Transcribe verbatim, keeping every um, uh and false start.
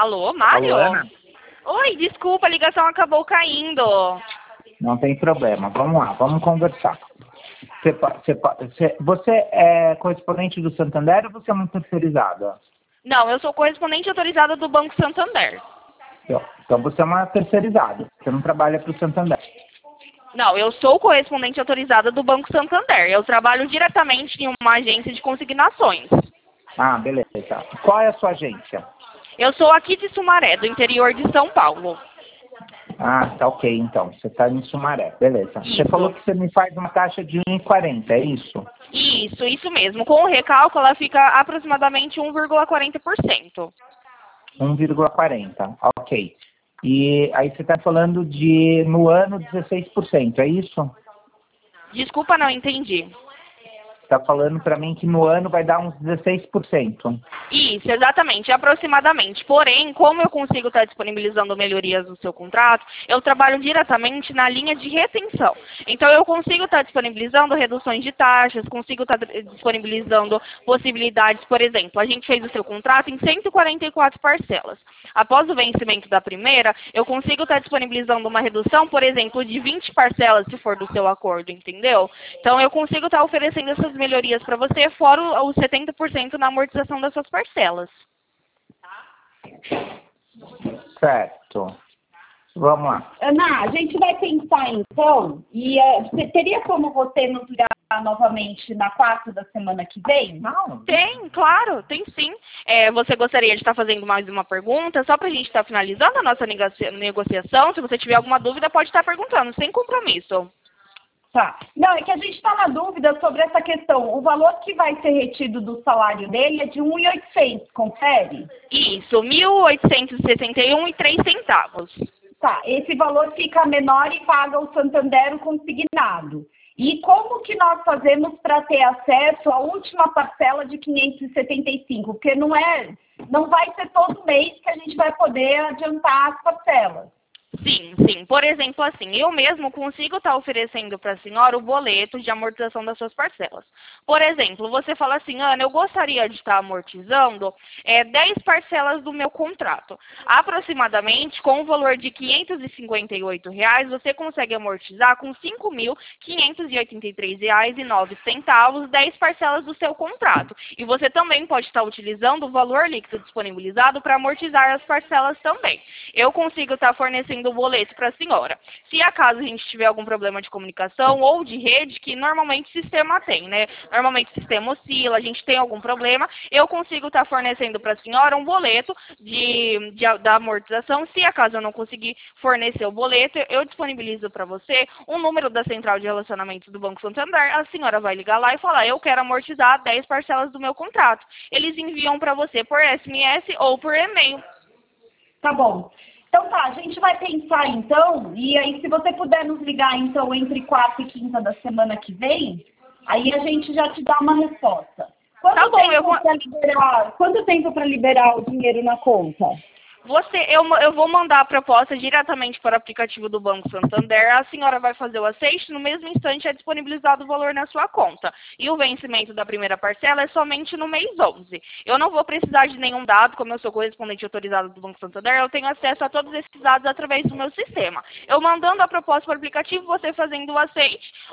Alô, Mário? Alô, Ana? Oi, desculpa, a ligação acabou caindo. Não tem problema. Vamos lá, vamos conversar. Você, po- você, po- você, você é correspondente do Santander ou você é uma terceirizada? Não, eu sou correspondente autorizada do Banco Santander. Então, então você é uma terceirizada. Você não trabalha para o Santander. Não, eu sou correspondente autorizada do Banco Santander. Eu trabalho diretamente em uma agência de consignações. Ah, beleza. Qual é a sua agência? Eu sou aqui de Sumaré, do interior de São Paulo. Ah, tá ok, então. Você está em Sumaré. Beleza. Você Isso. falou que você me faz uma taxa de um e quarenta, é isso? Isso, isso mesmo. Com o recálculo, ela fica aproximadamente um vírgula quarenta por cento. um vírgula quarenta, ok. E aí você está falando de, no ano, dezesseis por cento, é isso? Desculpa, não entendi. Está falando para mim que no ano vai dar uns dezesseis por cento. Isso, exatamente, aproximadamente. Porém, como eu consigo estar disponibilizando melhorias no seu contrato, eu trabalho diretamente na linha de retenção. Então, eu consigo estar disponibilizando reduções de taxas, consigo estar disponibilizando possibilidades, por exemplo, a gente fez o seu contrato em cento e quarenta e quatro parcelas. Após o vencimento da primeira, eu consigo estar disponibilizando uma redução, por exemplo, de vinte parcelas, se for do seu acordo, entendeu? Então, eu consigo estar oferecendo essas melhorias para você, fora os setenta por cento na amortização das suas parcelas. Certo. Vamos lá. Ana, a gente vai pensar então, e eh, você teria como você nos ligar novamente na quarta da semana que vem? Não. Tem, claro, tem sim. É, você gostaria de estar fazendo mais uma pergunta, só para a gente estar finalizando a nossa negocia- negociação? Se você tiver alguma dúvida, pode estar perguntando, sem compromisso. Tá. Não, é que a gente está na dúvida sobre essa questão. O valor que vai ser retido do salário dele é de um mil e oitocentos, confere? Isso, mil oitocentos e sessenta e um reais e três centavos. Tá, esse valor fica menor e paga o Santander o consignado. E como que nós fazemos para ter acesso à última parcela de quinhentos e setenta e cinco? Porque não é, não vai ser todo mês que a gente vai poder adiantar as parcelas. Sim, sim. Por exemplo, assim, eu mesmo consigo estar oferecendo para a senhora o boleto de amortização das suas parcelas. Por exemplo, você fala assim, Ana, eu gostaria de estar amortizando é, dez parcelas do meu contrato. Aproximadamente, com o valor de quinhentos e cinquenta e oito reais, você consegue amortizar com cinco mil quinhentos e oitenta e três reais e nove centavos dez parcelas do seu contrato. E você também pode estar utilizando o valor líquido disponibilizado para amortizar as parcelas também. Eu consigo estar fornecendo o boleto para a senhora. Se acaso a gente tiver algum problema de comunicação ou de rede, que normalmente o sistema tem, né? Normalmente o sistema oscila, a gente tem algum problema, eu consigo estar fornecendo para a senhora um boleto de, de, da amortização. Se acaso eu não conseguir fornecer o boleto, eu disponibilizo para você um número da central de relacionamento do Banco Santander. A senhora vai ligar lá e falar, eu quero amortizar dez parcelas do meu contrato. Eles enviam para você por S M S ou por e-mail. Tá bom. Então tá, a gente vai pensar então, e aí se você puder nos ligar então entre quarta e quinta da semana que vem, aí a gente já te dá uma resposta. Quanto Tá bom, tempo eu vou... para liberar, quanto tempo para liberar o dinheiro na conta? Você, eu, eu vou mandar a proposta diretamente para o aplicativo do Banco Santander. A senhora vai fazer o aceite, no mesmo instante é disponibilizado o valor na sua conta. E o vencimento da primeira parcela é somente no mês onze. Eu não vou precisar de nenhum dado, como eu sou correspondente autorizado do Banco Santander, eu tenho acesso a todos esses dados através do meu sistema. Eu mandando a proposta para o aplicativo, você fazendo o aceite,